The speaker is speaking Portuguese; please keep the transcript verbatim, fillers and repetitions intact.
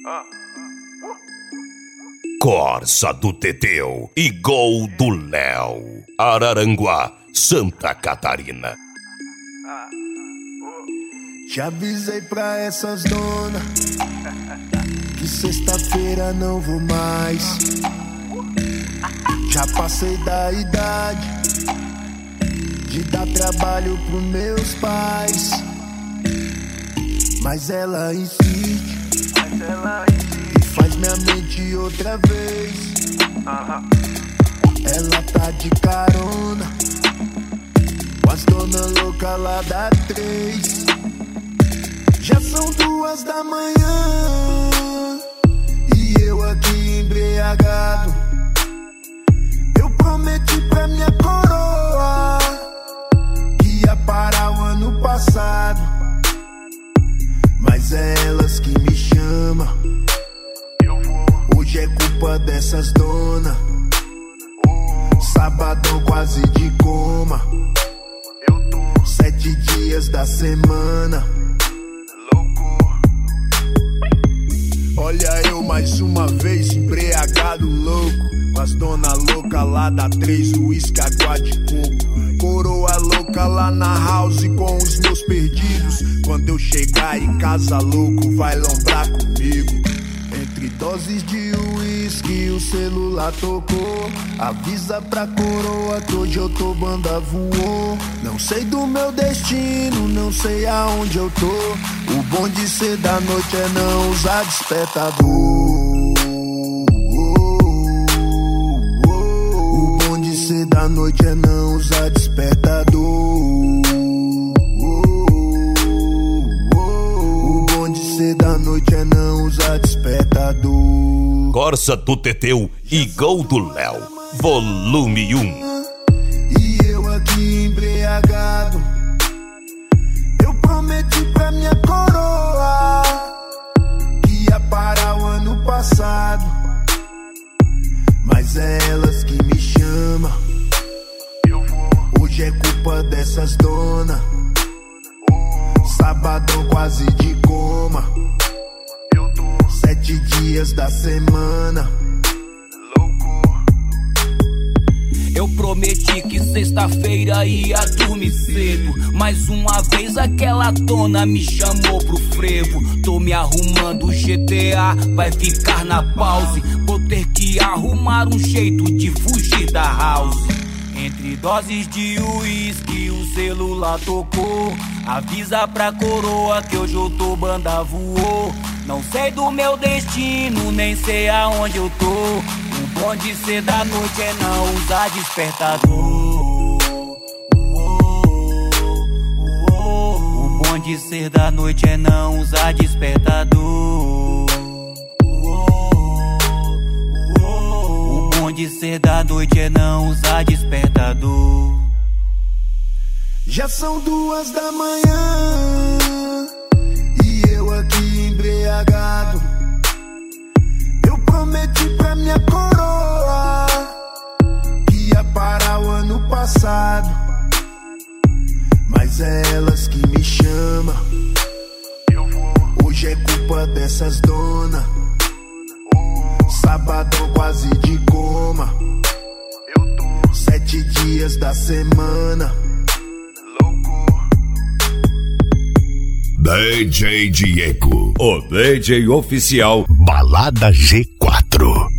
Corsa do Teteu e Gol do Léo. Araranguá, Santa Catarina. Já avisei pra essas donas que sexta-feira não vou mais. Já passei da idade de dar trabalho pros meus pais, mas ela insiste, mas ela insiste e faz minha mente outra vez. Ela tá de carona com as dona louca lá da três. Já são duas da manhã e eu aqui embriagado. Eu prometi pra minha coroa que ia parar o ano passado, mas é elas que me chamam. Hoje é culpa dessas donas. Sabadão quase de coma. Sete dias da semana. Olha eu mais uma vez embriagado louco, com as dona louca lá da três, uísque, água de coco. Coroa louca lá na house com os meus perdidos. Quando eu chegar em casa louco, vai lombrar comigo. Entre doses de uísque o celular tocou. Avisa pra coroa que hoje eu tô banda voou. Não sei do meu destino, não sei aonde eu tô. O bom de ser da noite é não usar despertador. O bom de ser da noite é não usar despertador. O bom de ser da noite é não usar despertador. Corsa do Teteu e Gol do Léo, volume um. E eu aqui embriagado. Eu prometi pra minha coroa que ia parar o ano passado, mas é elas que me chamam. Hoje é culpa dessas donas. Sabadão quase de coma. Sete dias da semana. Eu prometi que sexta-feira ia dormir cedo. Mais uma vez aquela dona me chamou pro frevo. Tô me arrumando, o G T A vai ficar na pause. Vou ter que arrumar um jeito de fugir da house. Entre doses de uísque o celular tocou. Avisa pra coroa que hoje eu tô banda voou. Não sei do meu destino, nem sei aonde eu tô. O bom de ser da noite é não usar despertador. O bom de ser da noite é não usar despertador. O bom de ser da noite é não usar despertador. Já são duas da manhã e eu aqui embriagado. Eu prometi pra minha coroa que ia parar o ano passado, mas é elas que me chamam. Hoje é culpa dessas donas. Sabadão quase de coma. Sete dias da semana. D J Diego, o D J oficial Balada G quatro.